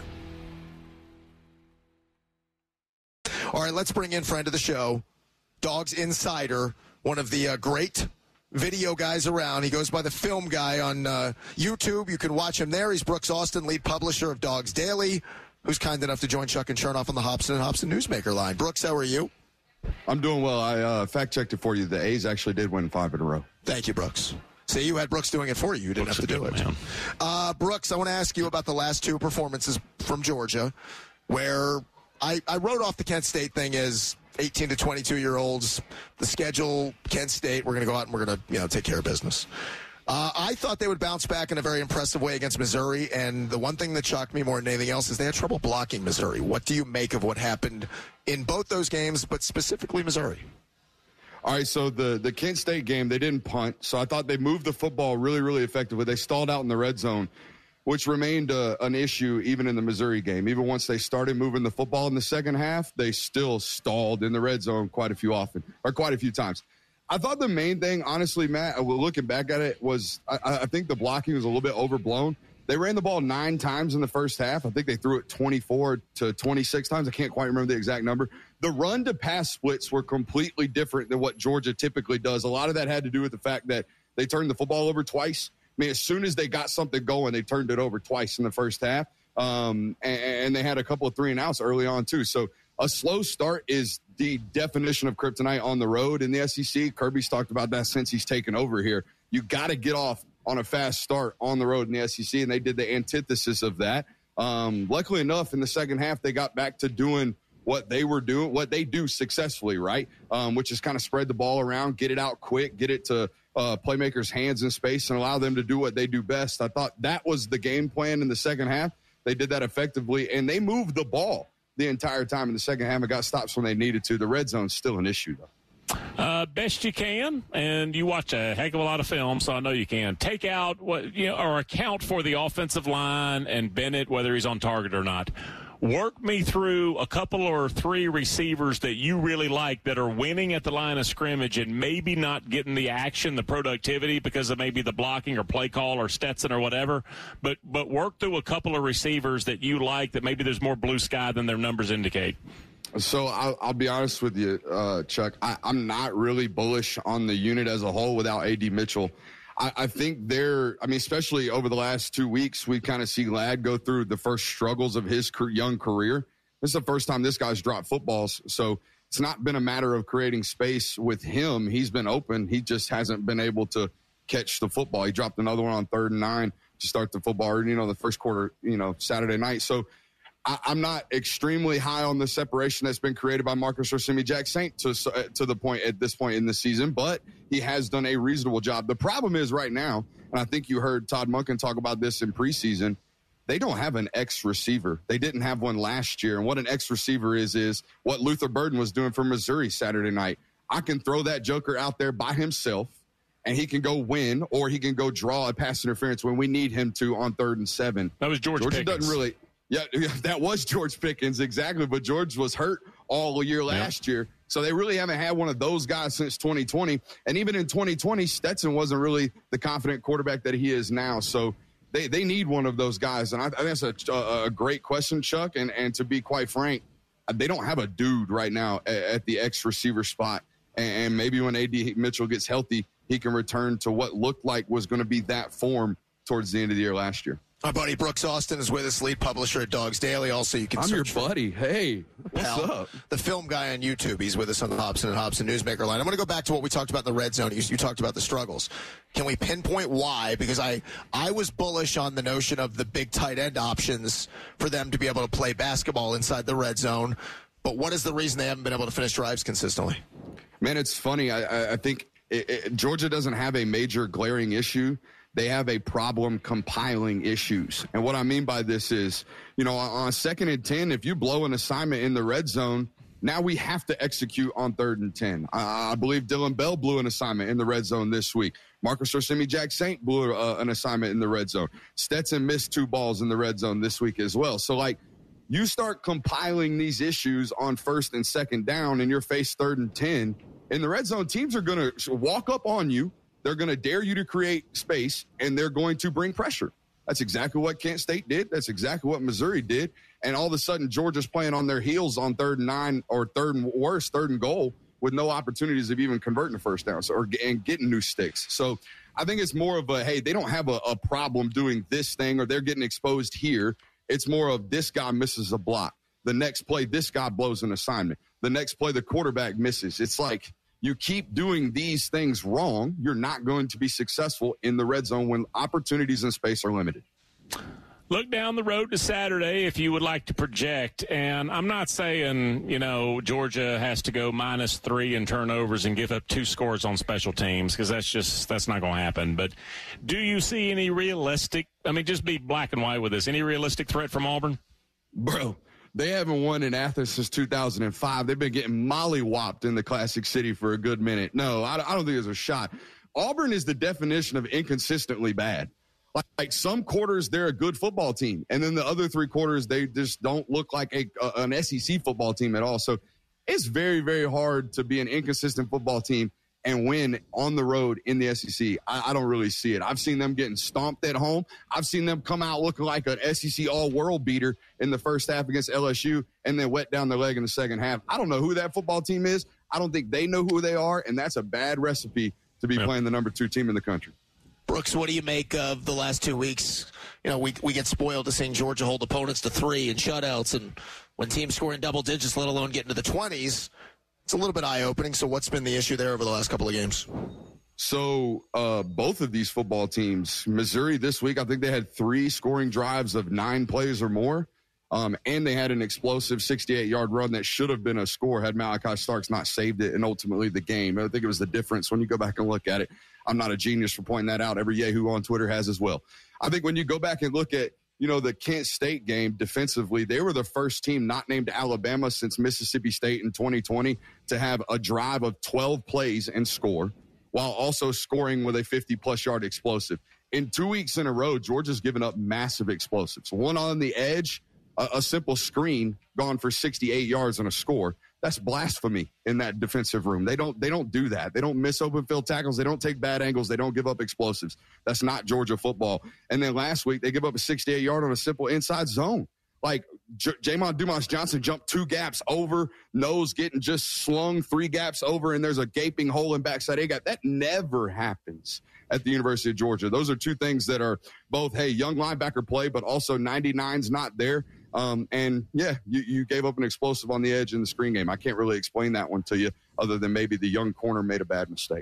[SPEAKER 5] All right, let's bring in friend of the show, Dogs Insider, one of the great video guys around. He goes by the Film Guy on YouTube. You can watch him there. He's Brooks Austin, lead publisher of Dogs Daily, who's kind enough to join Chuck and Chernoff on the Hobson and Hobson Newsmaker line. Brooks, how are you?
[SPEAKER 14] I'm doing well. I fact-checked it for you. The A's actually did win 5 in a row.
[SPEAKER 5] Thank you, Brooks. See, you had Brooks doing it for you. You didn't have to do it. Brooks, I want to ask you about the last 2 performances from Georgia, where I wrote off the Kent State thing as 18 to 22-year-olds, the schedule, Kent State, we're going to go out and we're going to take care of business. I thought they would bounce back in a very impressive way against Missouri, and the one thing that shocked me more than anything else is they had trouble blocking Missouri. What do you make of what happened in both those games, but specifically Missouri?
[SPEAKER 14] All right, so the Kent State game, they didn't punt, so I thought they moved the football really, really effectively. They stalled out in the red zone, which remained an issue even in the Missouri game. Even once they started moving the football in the second half, they still stalled in the red zone quite a few times. I thought the main thing, honestly, Matt, looking back at it, was I think the blocking was a little bit overblown. They ran the ball 9 times in the first half. I think they threw it 24 to 26 times. I can't quite remember the exact number. The run-to-pass splits were completely different than what Georgia typically does. A lot of that had to do with the fact that they turned the football over twice. I mean, as soon as they got something going, they turned it over twice in the first half. And they had a couple of 3-and-outs early on, too. So a slow start is the definition of kryptonite on the road in the SEC. Kirby's talked about that since he's taken over here. You got to get off on a fast start on the road in the SEC, and they did the antithesis of that. Luckily enough, in the second half, they got back to doing what they were doing, what they do successfully, right? Which is kind of spread the ball around, get it out quick, get it to playmakers' hands in space, and allow them to do what they do best. I thought that was the game plan in the second half. They did that effectively, and they moved the ball the entire time in the second half and got stops when they needed to. The red zone's still an issue, though.
[SPEAKER 6] Best you can, and you watch a heck of a lot of film, so I know you can. Take out or account for the offensive line and Bennett, whether he's on target or not. Work me through a couple or 3 receivers that you really like that are winning at the line of scrimmage and maybe not getting the action, the productivity because of maybe the blocking or play call or Stetson or whatever. But work through a couple of receivers that you like that maybe there's more blue sky than their numbers indicate.
[SPEAKER 14] So I'll be honest with you, Chuck. I'm not really bullish on the unit as a whole without A.D. Mitchell. I think especially over the last 2 weeks, we kind of see Ladd go through the first struggles of his young career. This is the first time this guy's dropped footballs. So it's not been a matter of creating space with him. He's been open. He just hasn't been able to catch the football. He dropped another one on 3rd and 9 to start the football, the first quarter, Saturday night. So I'm not extremely high on the separation that's been created by Marcus Orsimi-Jacksaint to the point at this point in the season, but he has done a reasonable job. The problem is right now, and I think you heard Todd Monken talk about this in preseason, they don't have an X receiver. They didn't have one last year. And what an X receiver is what Luther Burden was doing for Missouri Saturday night. I can throw that joker out there by himself, and he can go win, or he can go draw a pass interference when we need him to on 3rd and 7.
[SPEAKER 6] That was Georgia Pickens.
[SPEAKER 14] Doesn't really. Yeah, that was George Pickens, exactly. But George was hurt all year last year. So they really haven't had one of those guys since 2020. And even in 2020, Stetson wasn't really the confident quarterback that he is now. So they need one of those guys. And I think that's a great question, Chuck. And to be quite frank, they don't have a dude right now at the X receiver spot. And maybe when A.D. Mitchell gets healthy, he can return to what looked like was going to be that form towards the end of the year last year.
[SPEAKER 5] Our buddy Brooks Austin is with us, lead publisher at Dogs Daily. Also, you can
[SPEAKER 14] I'm your buddy. Hey, what's up?
[SPEAKER 5] The film guy on YouTube. He's with us on the Hobson and Hobson Newsmaker line. I'm going to go back to what we talked about in the red zone. You talked about the struggles. Can we pinpoint why? Because I was bullish on the notion of the big tight end options for them to be able to play basketball inside the red zone. But what is the reason they haven't been able to finish drives consistently?
[SPEAKER 14] Man, it's funny. I think Georgia doesn't have a major glaring issue. They have a problem compiling issues. And what I mean by this is, on 2nd and 10, if you blow an assignment in the red zone, now we have to execute on 3rd and 10. I believe Dylan Bell blew an assignment in the red zone this week. Marcus Orsimi-Jacksaint blew an assignment in the red zone. Stetson missed 2 balls in the red zone this week as well. So, you start compiling these issues on 1st and 2nd down, and you're faced 3rd and 10. In the red zone, teams are going to walk up on you. They're going to dare you to create space, and they're going to bring pressure. That's exactly what Kent State did. That's exactly what Missouri did. And all of a sudden, Georgia's playing on their heels on 3rd and 9 or 3rd and goal with no opportunities of even converting a first down and getting new sticks. So I think it's more of hey, they don't have a problem doing this thing or they're getting exposed here. It's more of this guy misses a block. The next play, this guy blows an assignment. The next play, the quarterback misses. It's like you keep doing these things wrong, you're not going to be successful in the red zone when opportunities and space are limited.
[SPEAKER 6] Look down the road to Saturday if you would like to project. And I'm not saying, Georgia has to go -3 in turnovers and give up 2 scores on special teams because that's not going to happen. But do you see any realistic, just be black and white with this, any realistic threat from Auburn?
[SPEAKER 14] Bro, They haven't won in Athens since 2005. They've been getting molly-whopped in the Classic City for a good minute. No, I don't think there's a shot. Auburn is the definition of inconsistently bad. Like some quarters, they're a good football team. And then the other 3 quarters, they just don't look like an SEC football team at all. So it's very, very hard to be an inconsistent football team and win on the road in the SEC. I don't really see it. I've seen them getting stomped at home. I've seen them come out looking like an SEC all-world beater in the first half against LSU and then wet down their leg in the second half. I don't know who that football team is. I don't think they know who they are, and that's a bad recipe to be playing the number 2 team in the country.
[SPEAKER 15] Brooks, what do you make of the last 2 weeks? You know, we get spoiled to seeing Georgia hold opponents to 3 and shutouts, and when teams score in double digits, let alone get into the 20s, it's a little bit eye-opening. So what's been the issue there over the last couple of games?
[SPEAKER 14] So both of these football teams, Missouri this week, I think they had 3 scoring drives of 9 plays or more, and they had an explosive 68-yard run that should have been a score had Malachi Starks not saved it and ultimately the game. I think it was the difference when you go back and look at it. I'm not a genius for pointing that out. Every Yahoo on Twitter has as well. I think when you go back and look at, the Kent State game defensively, they were the first team not named Alabama since Mississippi State in 2020 to have a drive of 12 plays and score while also scoring with a 50-plus yard explosive. In 2 weeks in a row, Georgia's given up massive explosives. One on the edge, a simple screen gone for 68 yards and a score. That's blasphemy in that defensive room. They don't do that. They don't miss open field tackles. They don't take bad angles. They don't give up explosives. That's not Georgia football. And then last week, they give up a 68-yard on a simple inside zone. Like Jamon Dumas-Johnson jumped 2 gaps over, nose getting just slung 3 gaps over, and there's a gaping hole in backside A-gap. That never happens at the University of Georgia. Those are 2 things that are both, hey, young linebacker play, but also 99's not there. You gave up an explosive on the edge in the screen game. I can't really explain that one to you other than maybe the young corner made a bad mistake.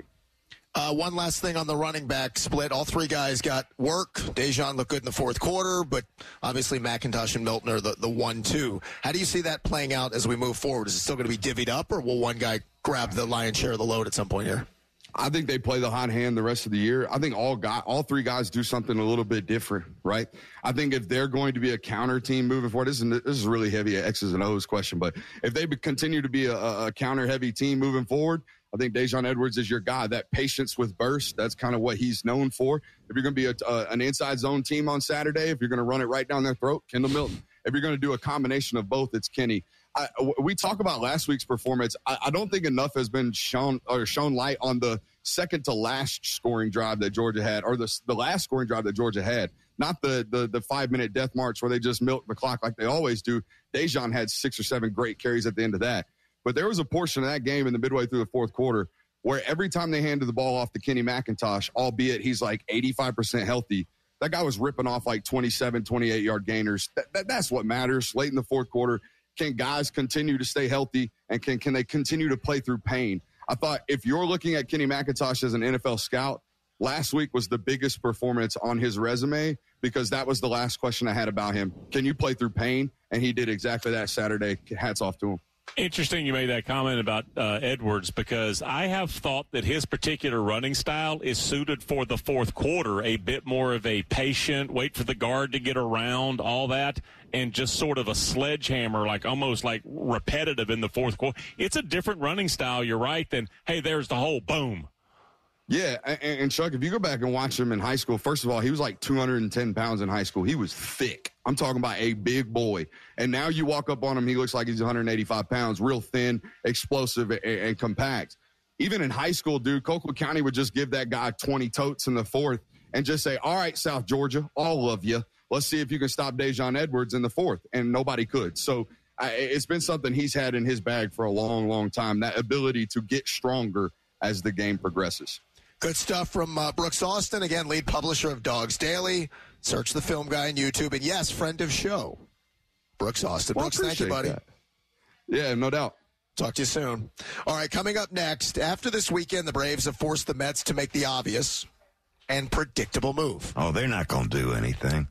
[SPEAKER 5] One last thing on the running back split. All 3 guys got work. Dejan looked good in the fourth quarter, but obviously McIntosh and Milton are the 1-2. How do you see that playing out as we move forward? Is it still going to be divvied up, or will one guy grab the lion's share of the load at some point here?
[SPEAKER 14] I think they play the hot hand the rest of the year. I think all 3 guys do something a little bit different, right? I think if they're going to be a counter team moving forward, this is really heavy X's and O's question, but if they continue to be a counter-heavy team moving forward, I think Daijun Edwards is your guy. That patience with burst, that's kind of what he's known for. If you're going to be an inside zone team on Saturday, if you're going to run it right down their throat, Kendall Milton. If you're going to do a combination of both, it's Kenny. We talk about last week's performance. I don't think enough has been shown light on the second to last scoring drive that Georgia had, or the last scoring drive that Georgia had. Not the 5-minute death march where they just milk the clock like they always do. Dejan had 6 or 7 great carries at the end of that. But there was a portion of that game in the midway through the fourth quarter where every time they handed the ball off to Kenny McIntosh, albeit he's like 85% healthy, that guy was ripping off like 27, 28-yard gainers. That's what matters late in the fourth quarter. Can guys continue to stay healthy, and can they continue to play through pain? I thought if you're looking at Kenny McIntosh as an NFL scout, last week was the biggest performance on his resume because that was the last question I had about him. Can you play through pain? And he did exactly that Saturday. Hats off to him.
[SPEAKER 6] Interesting you made that comment about Edwards, because I have thought that his particular running style is suited for the fourth quarter, a bit more of a patient, wait for the guard to get around, all that, and just sort of a sledgehammer, like almost like repetitive in the fourth quarter. It's a different running style, you're right, than, hey, there's the hole, boom.
[SPEAKER 14] Yeah, and Chuck, if you go back and watch him in high school, first of all, he was like 210 pounds in high school. He was thick. I'm talking about a big boy. And now you walk up on him, he looks like he's 185 pounds, real thin, explosive, and compact. Even in high school, dude, Cocoa County would just give that guy 20 totes in the fourth and just say, all right, South Georgia, all of you, let's see if you can stop Dejan Edwards in the fourth. And nobody could. So it's been something he's had in his bag for a long, long time, that ability to get stronger as the game progresses.
[SPEAKER 5] Good stuff from Brooks Austin, again, lead publisher of Dogs Daily. Search the Film Guy on YouTube. And, yes, friend of show, Brooks Austin.
[SPEAKER 14] Well,
[SPEAKER 5] Brooks, thank you, buddy.
[SPEAKER 14] That. Yeah, no doubt.
[SPEAKER 5] Talk to you soon. All right, coming up next, after this weekend, the Braves have forced the Mets to make the obvious and predictable move.
[SPEAKER 16] Oh, they're not going to do anything.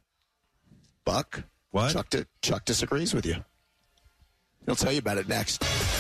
[SPEAKER 5] Buck?
[SPEAKER 16] What?
[SPEAKER 5] Chuck disagrees with you. He'll tell you about it next.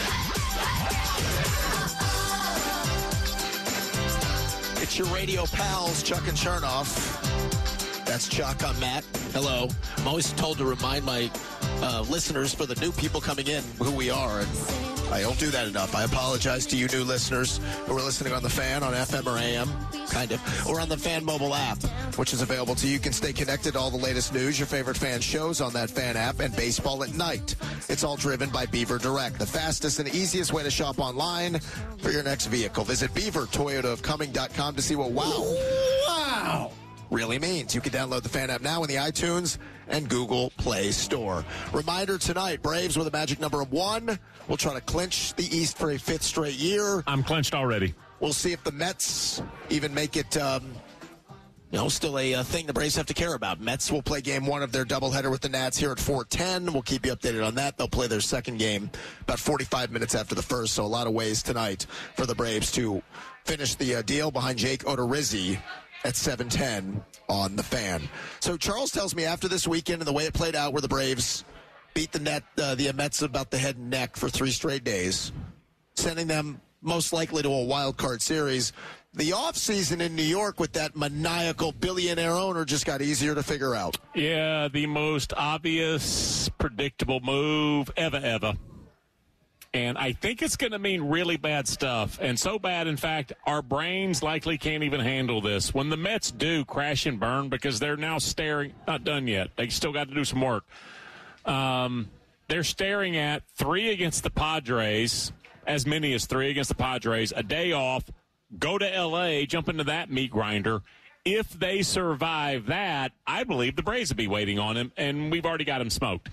[SPEAKER 5] It's your radio pals, Chuck and Chernoff. That's Chuck. I'm Matt. Hello. I'm always told to remind my
[SPEAKER 15] listeners for the new people coming in who we are. And I don't do that enough. I apologize to you new listeners who are listening on the Fan, on FM or AM, kind of, or on the Fan mobile app, which is available to you. You can stay connected to all the latest news, your favorite Fan shows on that Fan app, and baseball at night. It's all driven by Beaver Direct, the fastest and easiest way to shop online for your next vehicle. Visit BeaverToyotaofComing.com to see what wow really means. You can download the Fan app now in the iTunes and Google Play Store. Reminder tonight, Braves with a magic number of 1 will try to clinch the East for a 5th straight year.
[SPEAKER 6] I'm clinched already.
[SPEAKER 15] We'll see if the Mets even make it, still a thing the Braves have to care about. Mets will play game 1 of their doubleheader with the Nats here at 4:10. We'll keep you updated on that. They'll play their second game about 45 minutes after the first, so a lot of ways tonight for the Braves to finish the deal behind Jake Odorizzi at 7:10 on the Fan. So Charles tells me after this weekend and the way it played out where the Braves beat the Mets about the head and neck for 3 straight days, sending them most likely to a wild card series, the offseason in New York with that maniacal billionaire owner just got easier to figure out.
[SPEAKER 6] Yeah, the most obvious, predictable move ever. And I think it's going to mean really bad stuff. And so bad, in fact, our brains likely can't even handle this. When the Mets do crash and burn, because they're now staring, not done yet. They still got to do some work. They're staring at 3 against the Padres, as many as 3 against the Padres, a day off, go to L.A., jump into that meat grinder. If they survive that, I believe the Braves will be waiting on him, and we've already got him smoked.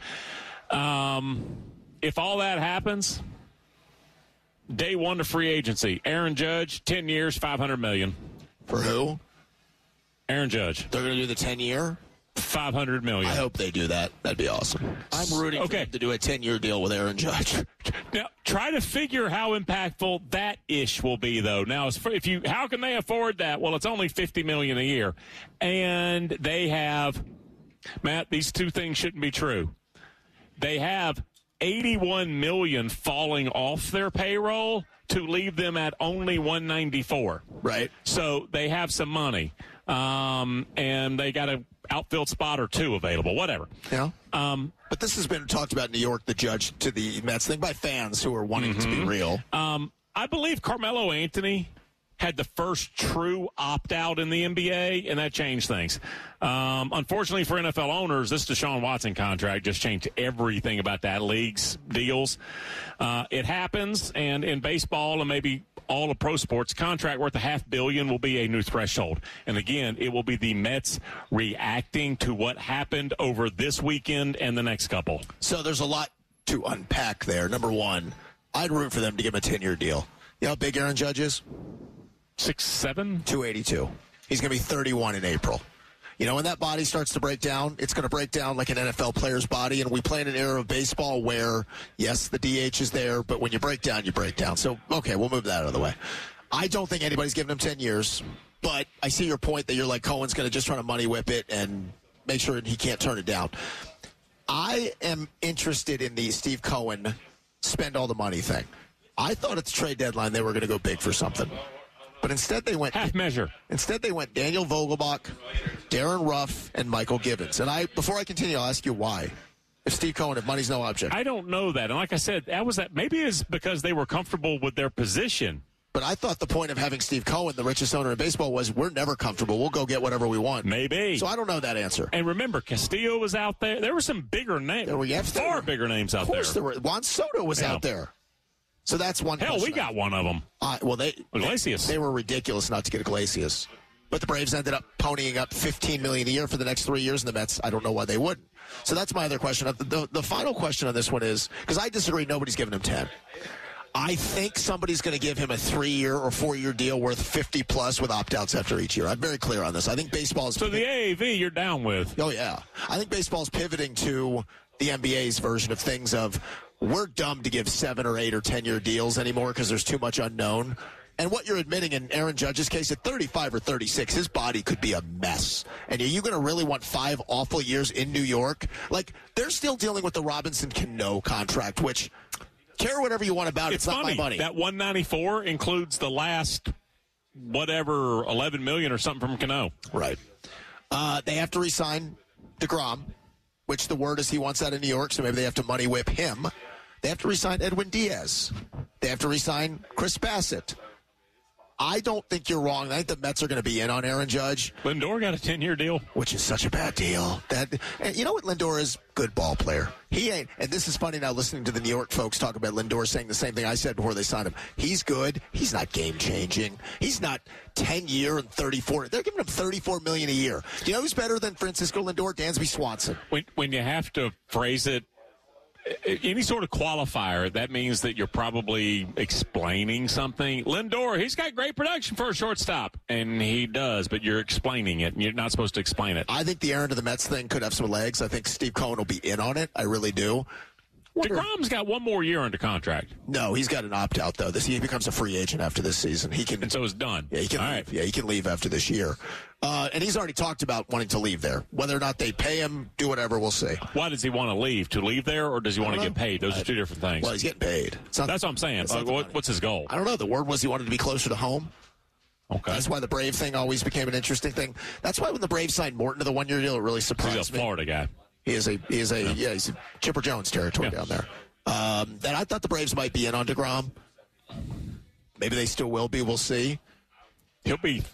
[SPEAKER 6] If all that happens, day 1 to free agency. Aaron Judge, 10 years, $500 million.
[SPEAKER 15] For who?
[SPEAKER 6] Aaron Judge.
[SPEAKER 15] They're going to do the 10-year?
[SPEAKER 6] $500 million.
[SPEAKER 15] I hope they do that. That'd be awesome. I'm rooting for them to do a 10-year deal with Aaron Judge.
[SPEAKER 6] Now, try to figure how impactful that ish will be, though. Now, how can they afford that? Well, it's only $50 million a year, and they have, Matt, these two things shouldn't be true. They have $81 million falling off their payroll to leave them at only $194.
[SPEAKER 15] Right.
[SPEAKER 6] So they have some money, and they got an outfield spot or 2 available, whatever.
[SPEAKER 15] Yeah. But this has been talked about in New York, the Judge to the Mets thing, by fans who are wanting it to be real.
[SPEAKER 6] I believe Carmelo Anthony had the first true opt-out in the NBA, and that changed things. Unfortunately for NFL owners, this Deshaun Watson contract just changed everything about that league's deals. It happens, and in baseball and maybe all of pro sports, contract worth $500 million will be a new threshold. And again, it will be the Mets reacting to what happened over this weekend and the next couple.
[SPEAKER 15] So there's a lot to unpack there. Number one, I'd root for them to give him a 10-year deal. You know how big Aaron Judge is?
[SPEAKER 6] 6'7"?
[SPEAKER 15] 282. He's going to be 31 in April. You know, when that body starts to break down, it's going to break down like an NFL player's body. And we play in an era of baseball where, yes, the DH is there, but when you break down, you break down. So, okay, we'll move that out of the way. I don't think anybody's giving him 10 years, but I see your point that you're like, Cohen's going to just try to money whip it and make sure he can't turn it down. I am interested in the Steve Cohen spend all the money thing. I thought at the trade deadline they were going to go big for something. But instead they went
[SPEAKER 6] half measure.
[SPEAKER 15] Instead they went Daniel Vogelbach, Darren Ruff, and Michael Gibbons. And before I continue, I'll ask you why. If Steve Cohen, if money's no object.
[SPEAKER 6] I don't know that. And like I said, maybe it's because they were comfortable with their position.
[SPEAKER 15] But I thought the point of having Steve Cohen, the richest owner in baseball, was we're never comfortable. We'll go get whatever we want.
[SPEAKER 6] Maybe.
[SPEAKER 15] So I don't know that answer.
[SPEAKER 6] And remember, Castillo was out there. There were some bigger names. Far bigger names out there.
[SPEAKER 15] Of course there were. Juan Soto was out there. So that's one.
[SPEAKER 6] Hell, we got one of them.
[SPEAKER 15] Iglesias. They were ridiculous not to get Iglesias. But the Braves ended up ponying up $15 million a year for the next 3 years, and the Mets, I don't know why they wouldn't. So that's my other question. The final question on this one is, because I disagree, nobody's giving him 10. I think somebody's going to give him a 3-year or 4-year deal worth 50+ with opt-outs after each year. I'm very clear on this. I think baseball is...
[SPEAKER 6] So the AAV you're down with.
[SPEAKER 15] Oh, yeah. I think baseball's pivoting to the NBA's version of things of, we're dumb to give 7 or 8 or 10-year deals anymore because there's too much unknown. And what you're admitting in Aaron Judge's case, at 35 or 36, his body could be a mess. And are you going to really want 5 awful years in New York? Like, they're still dealing with the Robinson Cano contract, which, care whatever you want about it, it's not my money.
[SPEAKER 6] That 194 includes the last, whatever, $11 million or something from Cano.
[SPEAKER 15] Right. They have to re-sign DeGrom.
[SPEAKER 5] which the word is he wants out of New York, so maybe they have to money whip him. They have to re-sign Edwin Diaz. They have to re-sign Chris Bassett. I don't think you're wrong. I think the Mets are going to be in on Aaron Judge.
[SPEAKER 6] Lindor got a 10-year deal.
[SPEAKER 5] Which is such a bad deal. And you know what? Lindor is? Good ball player. He ain't. And this is funny now listening to the New York folks talk about Lindor saying the same thing I said before they signed him. He's good. He's not game-changing. He's not 10-year and 34. They're giving him $34 million a year. Do you know who's better than Francisco Lindor? Dansby Swanson.
[SPEAKER 6] When you have to phrase it, any sort of qualifier, that means that you're probably explaining something. Lindor, he's got great production for a shortstop, and he does, but you're explaining it, and you're not supposed to explain it.
[SPEAKER 5] I think the Aaron to the Mets thing could have some legs. I think Steve Cohen will be in on it. I really do.
[SPEAKER 6] DeGrom's got one more year under contract.
[SPEAKER 5] No, he's got an opt-out, though. He becomes a free agent after this season.
[SPEAKER 6] And so it's done.
[SPEAKER 5] Yeah, he can leave. Right. Yeah, he can leave after this year. And he's already talked about wanting to leave there. Whether or not they pay him, do whatever, we'll see.
[SPEAKER 6] Why does he want to leave? To leave there, or does he want to get paid? Those are two different things.
[SPEAKER 5] Well, he's getting paid.
[SPEAKER 6] That's what I'm saying. What's his goal?
[SPEAKER 5] I don't know. The word was he wanted to be closer to home.
[SPEAKER 6] Okay.
[SPEAKER 5] That's why the Brave thing always became an interesting thing. That's why when the Braves signed Morton to the one-year deal, it really surprised me.
[SPEAKER 6] He's a Florida guy.
[SPEAKER 5] He's a Chipper Jones territory down there. That I thought the Braves might be in on DeGrom. Maybe they still will be. We'll see.
[SPEAKER 6] He'll be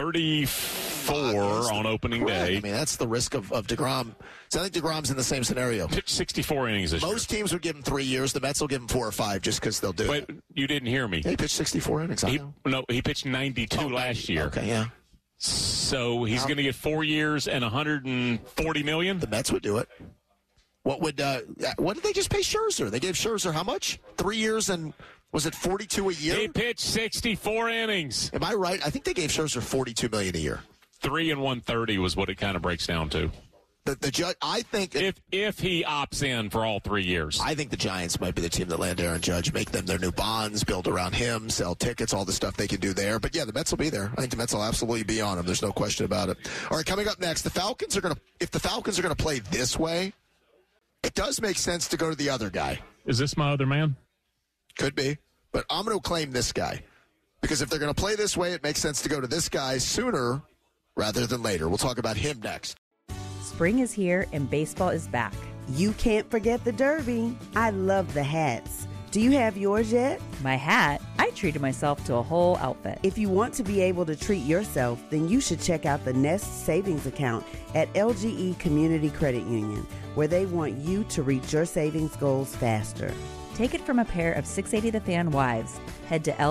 [SPEAKER 6] 34 on opening day.
[SPEAKER 5] I mean, that's the risk of DeGrom. So I think DeGrom's in the same scenario.
[SPEAKER 6] Pitched 64 innings this year.
[SPEAKER 5] Most teams would give him 3 years. The Mets will give him 4 or 5 just because they'll do it.
[SPEAKER 6] Wait, you didn't hear me.
[SPEAKER 5] He pitched 64 innings.
[SPEAKER 6] He pitched 92 last year.
[SPEAKER 5] Okay, yeah.
[SPEAKER 6] So he's going to get 4 years and $140 million?
[SPEAKER 5] The Mets would do it. What did they just pay Scherzer? They gave Scherzer how much? 3 years and was it 42 a year?
[SPEAKER 6] He pitched 64 innings.
[SPEAKER 5] Am I right? I think they gave Scherzer $42 million a year.
[SPEAKER 6] 3 and 130 was what it kind of breaks down to.
[SPEAKER 5] The judge, I think
[SPEAKER 6] if he opts in for all 3 years,
[SPEAKER 5] I think the Giants might be the team that land Aaron Judge, make them their new bonds, build around him, sell tickets, all the stuff they can do there. But yeah, the Mets will be there. I think the Mets will absolutely be on him. There's no question about it. All right, coming up next, if the Falcons are going to play this way, it does make sense to go to the other guy.
[SPEAKER 6] Is this my other man?
[SPEAKER 5] Could be, but I'm going to claim this guy because if they're going to play this way, it makes sense to go to this guy sooner rather than later. We'll talk about him next.
[SPEAKER 1] Spring is here and baseball is back.
[SPEAKER 2] You can't forget the Derby. I love the hats. Do you have yours yet?
[SPEAKER 1] My hat? I treated myself to a whole outfit.
[SPEAKER 2] If you want to be able to treat yourself, then you should check out the Nest Savings Account at LGE Community Credit Union, where they want you to reach your savings goals faster.
[SPEAKER 1] Take it from a pair of 680 The Fan wives. Head to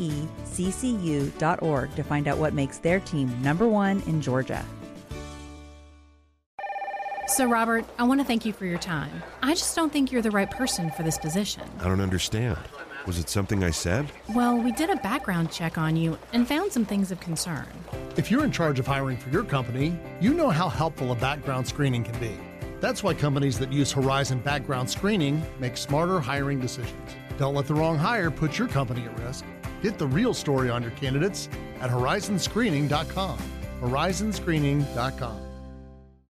[SPEAKER 1] lgeccu.org to find out what makes their team #1 in Georgia.
[SPEAKER 17] So, Robert, I want to thank you for your time. I just don't think you're the right person for this position.
[SPEAKER 18] I don't understand. Was it something I said?
[SPEAKER 17] Well, we did a background check on you and found some things of concern.
[SPEAKER 19] If you're in charge of hiring for your company, you know how helpful a background screening can be. That's why companies that use Horizon Background Screening make smarter hiring decisions. Don't let the wrong hire put your company at risk. Get the real story on your candidates at horizonscreening.com. horizonscreening.com.